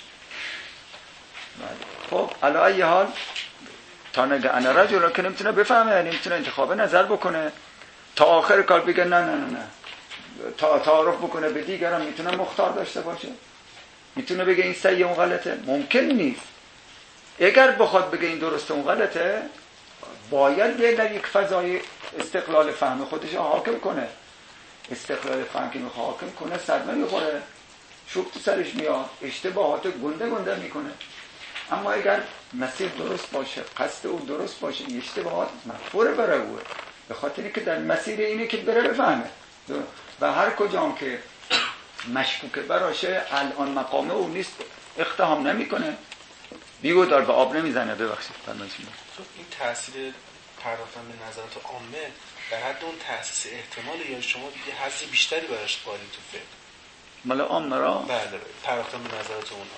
خب علی حال تا نگه انا رجل که نمیتونه بفهمه نمیتونه انتخاب نظر بکنه تا آخر کار بگه نه تا تعارف بکنه به دیگران میتونه مختار داشته باشه میتونه بگه این صحیح اون غلطه. ممکن نیست. اگر بخواد بگه این درسته اون غلطه باید یک فضای استقلال فهم خودش حاکم کنه. استقلال فهم که میخواد حاکم کنه صدمه میخوره شوک تو سرش میاد اشتباهات گنده میکنه. اما اگر مسیر درست باشه قصد او درست باشه اشتباهات مغفوره برای اوه به خاطر اینکه در مسیر اینه که بره بفهمه و هر کجام که مشکوکه براشه الان مقامه او نیست اقتحام نمیکنه بیگودار به آب نمیزنه. ببخشید فرمایید. این تاثیر پرداختن به نظرات عامه در حد اون تاسیس احتمال یا شما دیگه حس بیشتری براش قائلین تو فکر مال عامه را بله پرداختن به نظرات اونها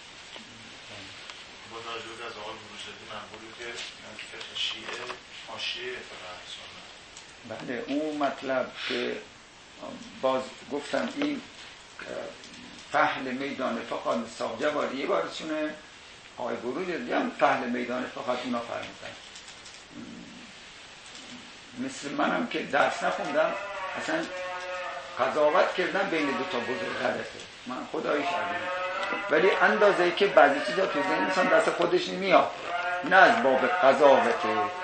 با توجه از آقای بروجردی منظوری که فقه شیعه حاشیه فقه بله اون مطلب که باز گفتم این فحل میدان فقط صاحب جواری یه بارشونه آقای بروجردی هم فحل میدان فقط اونا فرمودن. مثل منم که درس نخوندم اصلا قضاوت کردم بین 2 تا بزرگ غلطه من خداییش عظیم ولی اندازه‌ای که بعضی چیزا تو ذهن انسان دست خودش نمیاد نه از باب قضاوت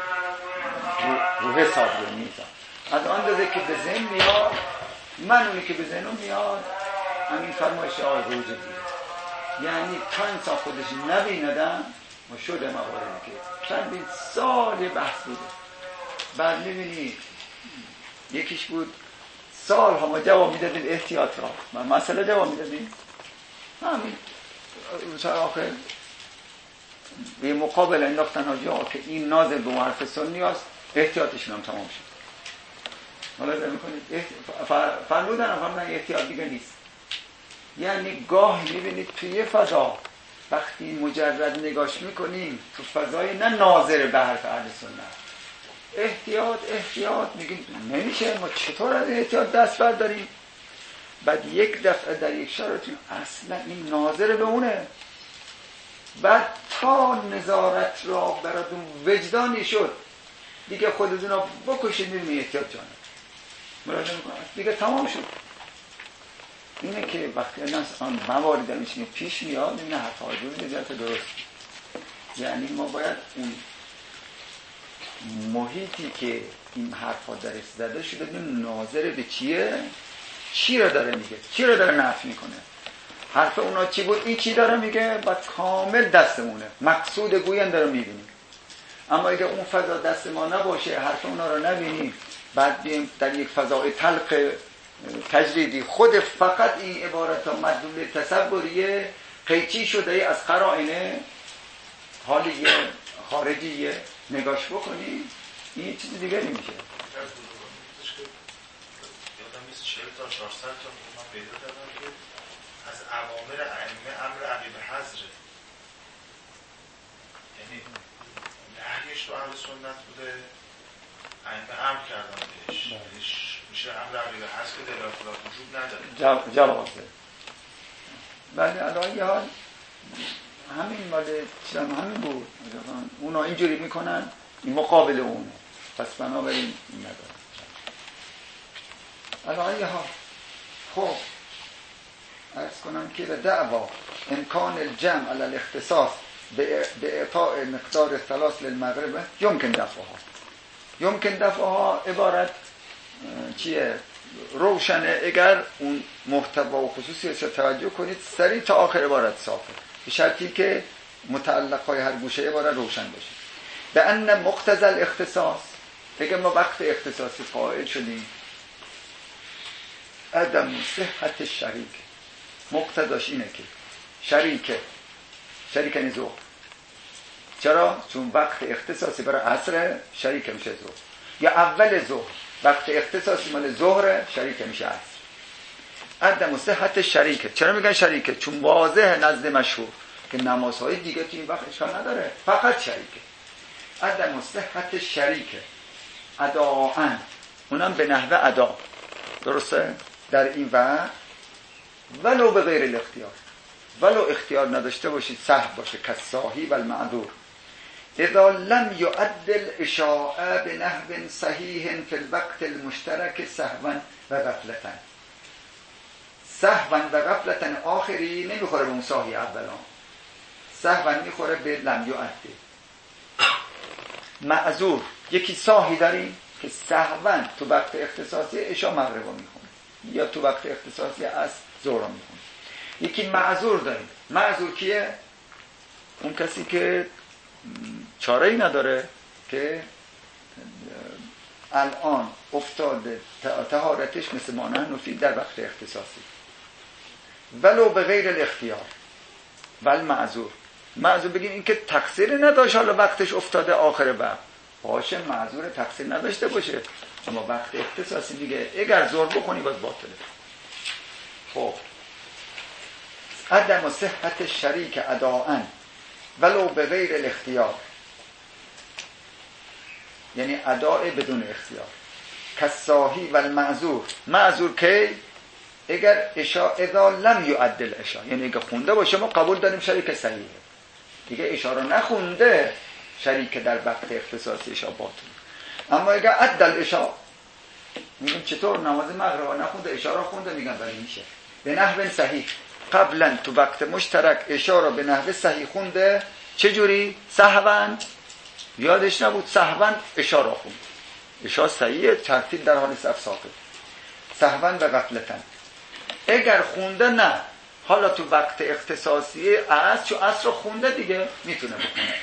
رو حساب رو میزان از اندازه‌ای که به ذهن میاد من اونی که به ذهنم میاد همین فرمایش آقای بروجردی یعنی تا انسان خودش نبیندم و شده مواردی که چندین سال بحث بوده بعد میبینی یکیش بود سال ها ما جواب میدادیم احتیاط را من مسئله جواب میدادیم همین روزهای آخر به مقابل انداختن ها جا که این نازل به محرف سنی هست احتیاطشون هم تمام شد. ملاحظه میکنید فرمودن هم احتیاط دیگه نیست. یعنی گاه میبینید توی فضا وقتی مجرد نگاش میکنیم تو فضای نه ناظر به حرف اهل سنت احتیاط میگیم نمیشه ما چطور از احتیاط دست برداریم بعد یک دفعه در یک شرایطی اصلا این ناظر به اونه بعد تا نظارت را براتون وجدانی شد دیگه خودتون رو بکشید میریم احتیاط جانه مراجعه میکنم دیگه تمام شد. اینه که وقتی آن موارد میشینه پیش میاد این حرف ها جور درست یعنی ما باید اون محیطی که این حرفا درش زده شده ببینیم ناظر به چیه چی رو داره میگه چی رو داره نفی میکنه حرف اونا چی بود این چی داره میگه و کامل دستمونه مقصود گوین داره میبینیم. اما اگه اون فضا دست ما نباشه حرف اونا رو نبینیم بعد بیم در یک فضای تلق تجریدی خود فقط این عبارت ها مدلول تصوریه قیچی شده از قرائن حالی خارجی نگاش بکنی این چیز دیگه نمیشه. یادم نیست 40 تا 400 تا من پیدا کردم که از اوامر ائمه امر عقیب حضره یعنی نهیش تو اهل سنت بوده امر کردن بهش میشه امر عقیده هست که دلالت بر وجود نداره جواز. بله علاوه حال همین مال چیزم همین بود، اونا اینجوری میکنن این مقابل اونه، پس بنابراین این نداره. علاوه حال خب عرض کنم که به دعوا امکان الجمع علی الاختصاص به اعطاء مقدار ثلاث للمغرب یمکن دفعها عبارت چیه روشنه اگر اون محتوا و خصوصیتش رو توجه کنید سریع تا آخر عبارت صافه، به شرطی که متعلقهای هر گوشه عبارت روشن باشه. به ان مقتضى الاختصاص، اگر ما وقت اختصاصی قائل شدیم عدم صحت شریک، مقتضاش اینه که شریک ظهر. چرا؟ چون وقت اختصاصی برای عصر شریک میشه ظهر، یا اول ظهر وقت اختصاصی مال ظهر شریک میشه عصر. عدم صحت شریکه. چرا میگن شریکه؟ چون واضحه نزد مشهور که نمازهای دیگه تو این وقت اشکال نداره، فقط شریکه. عدم صحت شریکه اداءن، اونم به نحوه ادا، درسته؟ در این وقت ولو به غیر الاختیار، ولو اختیار نداشته باشید سهو باشه، کالساهی و المعذور. اذا لم يعدل اشاعه به نحو صحیح فی الوقت المشترک سهوا و غفلتا. سهوا و غفلتا آخری نمیخوره به اون ساهی اولا، سهوا میخوره به لم یعدل. معذور یکی ساهی داریم که سهوا تو وقت اختصاصی عشا مغرب رو میخونه، یا تو وقت اختصاصی از ظهر رو میخونه. یکی معذور داریم. معذور کیه؟ اون کسی که چاره‌ای نداره که الان افتاده طهارتش مثل مانع نفید در وقت اختصاصی، ولو به غیر الاختیار. ول معذور بگیم این که تقصیر نداشت، حالا وقتش افتاده آخر وقت، باشه معذور تقصیر نداشته باشه، اما وقت اختصاصی دیگه اگر ظهر بخونی باید باطله. خب عدم صحت شریک اداءن ولو به غیر الاختیار، یعنی اداء بدون اختیار. کالساهی و المعذور، معذور که اگر اشاء اذا لم یعدل اشاء، یعنی اگر خونده باشه ما قبول داریم شریک صحیحه، دیگه اشاء رو نخونده شریک در وقت اختصاصی اشاء باطل. اما اگر عدل اشاء، میگیم چطور نماز مغرب نخونده اشاء رو خونده، میگن برای میشه به نحو صحیح قبلا تو وقت مشترک اشاء رو به نحو صحیح خونده. چجوری؟ سهوا، یادش نبود سهوا اشاء رو خوند، اشاء صحیحه، ترتیب در حال صف ساقط. سهوا و غفلتا اگر خونده نه، حالا تو وقت اختصاصی عصر، چون عصر رو خونده دیگه میتونه بخونه.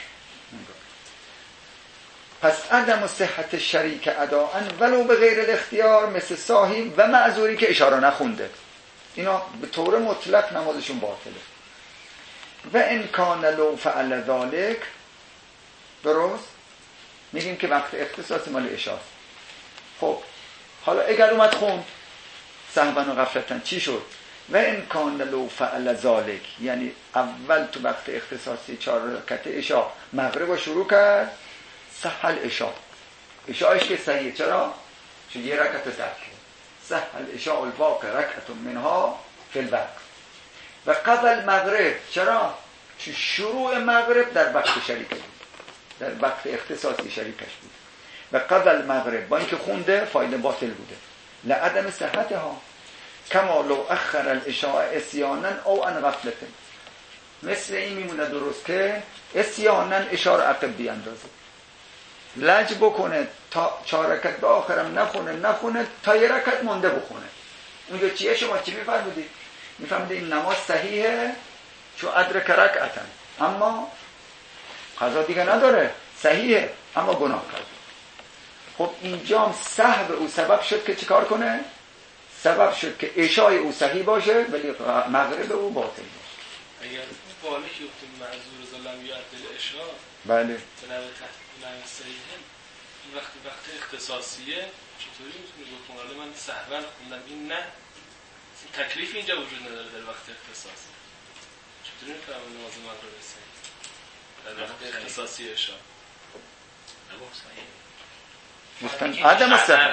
پس عدم صحت شریک اداءن ولو به غیر الاختیار مثل ساهی و معذوری که اشاره نخونده، اینا به طور مطلق نمازشون باطله. و ان کان لو فعل ذلک، درست میگیم که وقت اختصاصی مال اشاره. خب حالا اگر اومد خوند سهوا و غفلتا چی شد؟ و ان کان لو فعل ذلک، یعنی اول تو وقت اختصاصی 4 رکعت عشاء مغرب رو شروع کرد، سهل عشاءش که صحیحه. چرا؟ چون یه رکعت رو ترک کرد. سهل عشاء الواقع رکعت منها فی الوقت. و قبل مغرب، چرا؟ چون شروع مغرب در وقت شریکه بود، در وقت اختصاصی شریکش بود. و قبل مغرب با اینکه خونده فایده باطل بوده، لعدم صحتها، کما لو اخر العشاء اسیانا او ان غفلت. مثل این میمونه درست که اسیانا اشاره عقب بیاندازه، لج بکنه تا 4 رکعت به آخرم نخونه تا یه رکعت مونده بخونه. اونجا چیه؟ شما چی میفرمودید؟ میفرمودید این نماز صحیحه چون ادرک رکعتن، اما قضا دیگه نداره، صحیحه اما گناه کرد. خب اینجا سهو او سبب شد که چیکار کنه؟ سبب شد که عشای او صحیح باشه ولی مغرب او باطل باشه. اگر بالا که گفتیم معذور ظلم یعدل عشا، بله به نوع صحیحه، این وقت اختصاصیه چطوری میتونی بکنم؟ حالا من سهوا خوندم، این نه تکلیف اینجا وجود نداره در وقت اختصاص. چطوری میفهمم نماز مغرب صحیح در وقت اختصاصی عشا؟ نگفت صحیح. گفتن عدم الصحه.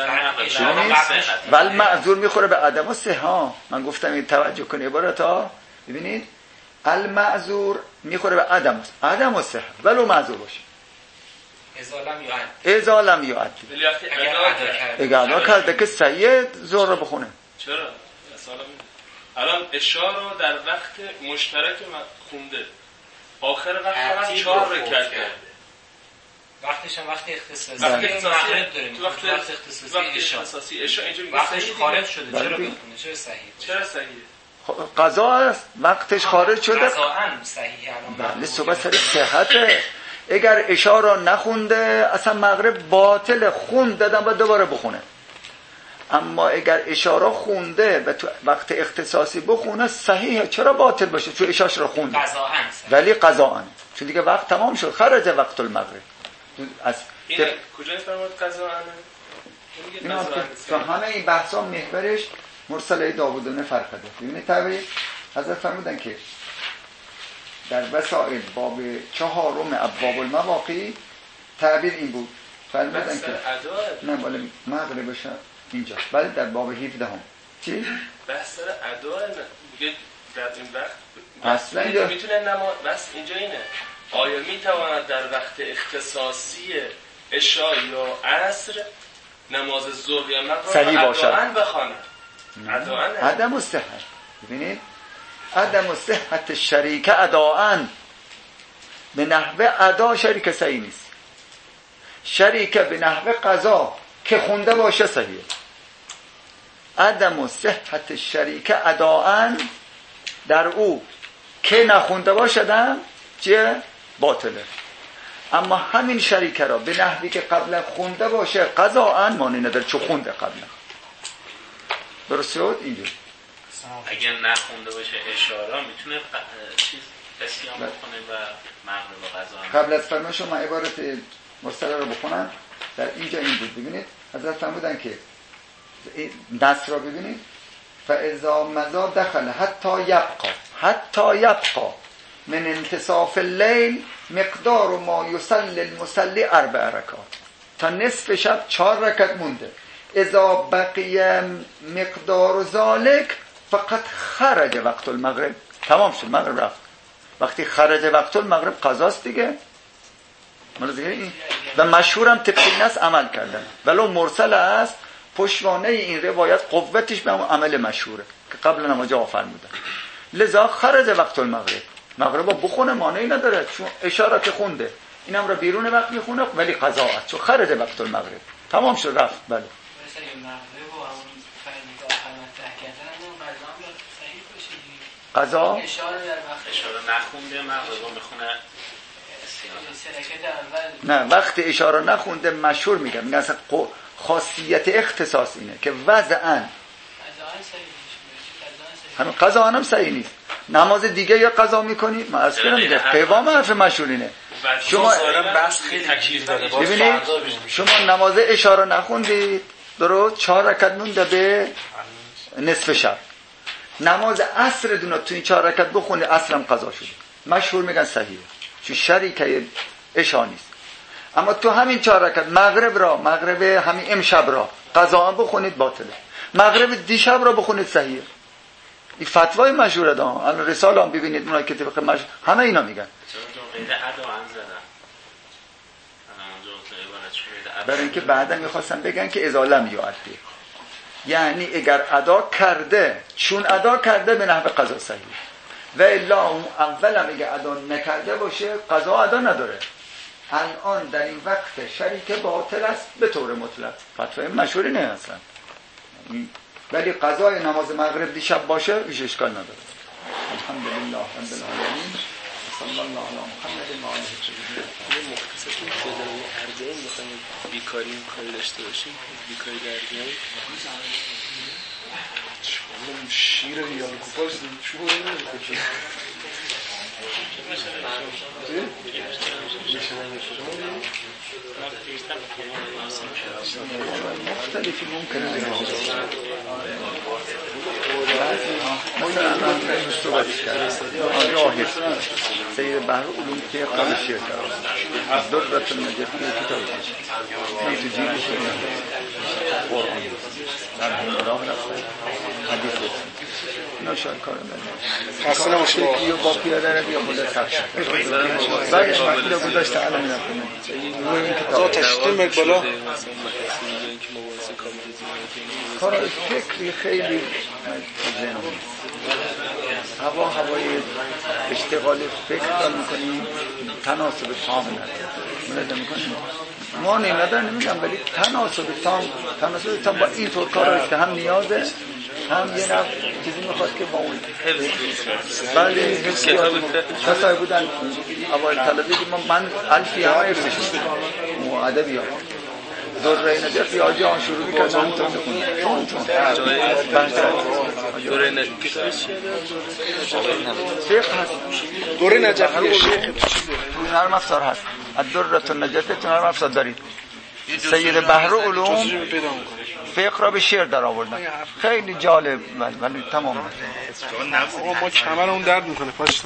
ولی معذور میخوره به عدم الصحه. من گفتم این توجه کنی عبارت ها، ببینید المعذور میخوره به عدم الصحه ولو معذور باشه. اذا لم یعد ولی وقتی ادا کرده که سید زور رو بخونه. چرا؟ الان اشاره رو در وقت مشترک خونده، آخر وقت فقط 4 رکعت کرده. وقتش هم وقت اختصاصی مغرب داریم. تو وقت اختصاصی عشاء اینجا میگه وقتش خارج شده، چرا بخونه؟ چرا صحیحه؟ قضا است، وقتش خارج شده، قضاءً صحیحه. بله صحبت سر صحته. اگر اشاره را نخونده اصلا مغرب باطل، خون دادن و دوباره بخونه. اما اگر اشاره خونده و تو وقت اختصاصی بخونه صحیحه. چرا باطل باشه؟ چون اشارش را خونده ولی قضاءً، چون دیگه وقت تمام شد، خرج وقت المغرب. از کجا فرمود قضاءً؟ اینا تو همه این بحثا محورش مرسله داوودانه فرقده. ببینید تعبیر حضرت فرمودن که در وسائل باب 4 ابواب المواقی تعبیر این بود، فرمودن که نه بالا مغرب بشه اینجا، ولی در باب 17 چی؟ بحث سر ادا میگه در این وقت اصلا میتونه بس اینجا اینه، آیا میتواند در وقت اختصاصی عشاء یا عصر نماز ظهر یا مغرب اداءً بخواند؟ عدم الصحه. ببینید عدم الصحه شریک اداءً به نحوه ادا شریک صحیح نیست. شریک به نحوه قضا که خونده باشه صحیحه. عدم صحت شریک اداءً در او که نخونده باشدم چه باطله. اما همین شریک را به نحوی که قبلا خونده باشه قضاءً معنی نداره، چون خونده قبلا. درست شد اینجور. اگر نخونده باشه اشاره میتونه چیز اسیان بکنه و مغرب و قضا. قبل از فرمایش من عبارت مرسله رو بخونم. در اینجا این بود، ببینید حضرت فرمودن که دست را ببینید فاذا مضى دخل حتی یبقى من انتصاف اللیل مقدار ما یصلی المصلی 4 رکعات. تا نصف شب 4 رکعت مونده. اذا بقی مقدار ذلك فقط خرج وقت المغرب. تمام شد، مغرب رفت. وقتی خرج وقت المغرب قضاست دیگه. این و مشهورم طبق نص عمل کردن، ولو مرسل است پشتوانه این روایت قوتش به اون عمل مشهوره که قبل نماز فرمودن. لذا خرج وقت المغرب، مغرب رو بخونه مانعی نداره، چون اشاره که خونده اینم رو بیرون وقت میخونه ولی قضاءت، چون خرج وقت المغرب. تمام شد رفت. بله قضا اشاره نخونده مغرب رو میخونه. نه وقتی اشاره نخونده مشهور میگن اصلا خاصیت اختصاص اینه که وضعاً همین قضا هم صحیح نیست. نماز دیگه یا قضا میکنی ما از کنم میگه قوام حرف مشهور اینه. شما بس خیلی تکلیف داره. ببینید شما نماز اشاره نخوندید درست 4 رکعت مونده به نصف شب. نماز عصر دونه تو این 4 رکعت بخونید عصرم قضا شده. مشهور میگن صحیحه چون شریکه عشا نیست. اما تو همین 4 رکعت مغرب همین امشب را قضا هم بخونید باطله، مغرب دیشب را بخونید صحیحه. این فتوای مشهوره ده. الان رساله هم ببینید اونایی که طبق مشهور همه اینا میگن. برای اینکه بعدا میخواستن بگن که اذا لم یعد، یعنی اگر ادا کرده، چون ادا کرده به نحو قضا صحیح، و الا اولم اگر ادا نکرده باشه قضا ادا نداره. الان در این وقت شریک باطل است به طور مطلق. فتوای مشهوری نه اصلا، ولی قضای نماز مغرب دیشب باشه هیچ اشکال نداره. الحمدلله رب العالمین صلی الله علی محمد و آله الطاهرین. مختصری بدون ارجعین میخوایم بیکاری کاری داشته باشیم، بیکاری در ارجعین چون شیر یا کوپاش شو مختلفی ممکنه صحبت کرد. سید بحر علوم که قبل شیر کرد. درة النجف کتاب کشید این تو جیبش قرآن در راه رفتن حدیث اینا شاید کار نداره اصلا مشکل یا با پیاده روی خود سخت بعدش مکتوب گذاشته الان میرفتم روی این کتاب تشتیم بالا کارهای فکری خیلی ذهن هوای اشتغال فکر دار میکنیم تناسب تام نداره میکنیم ما نداره نمیگم ولی تناسب تام با این طور کارهایی که هم نیازه هم یه نفع چیزی میخواد که با اون بله کسایی بودن اوایل طلبی که من الفی همه ارسشون ادبی ها دوره نجف یا جان شروع می‌کرد همونطور بخونم دوره نجف فقه هست دوره نجف تو نرم افزار هست الدرة النجف تو نرم افزار دارید سید بحر علوم فقه را به شعر در آوردن خیلی جالب ولی تمام ما کمرمون درد میکنه پاش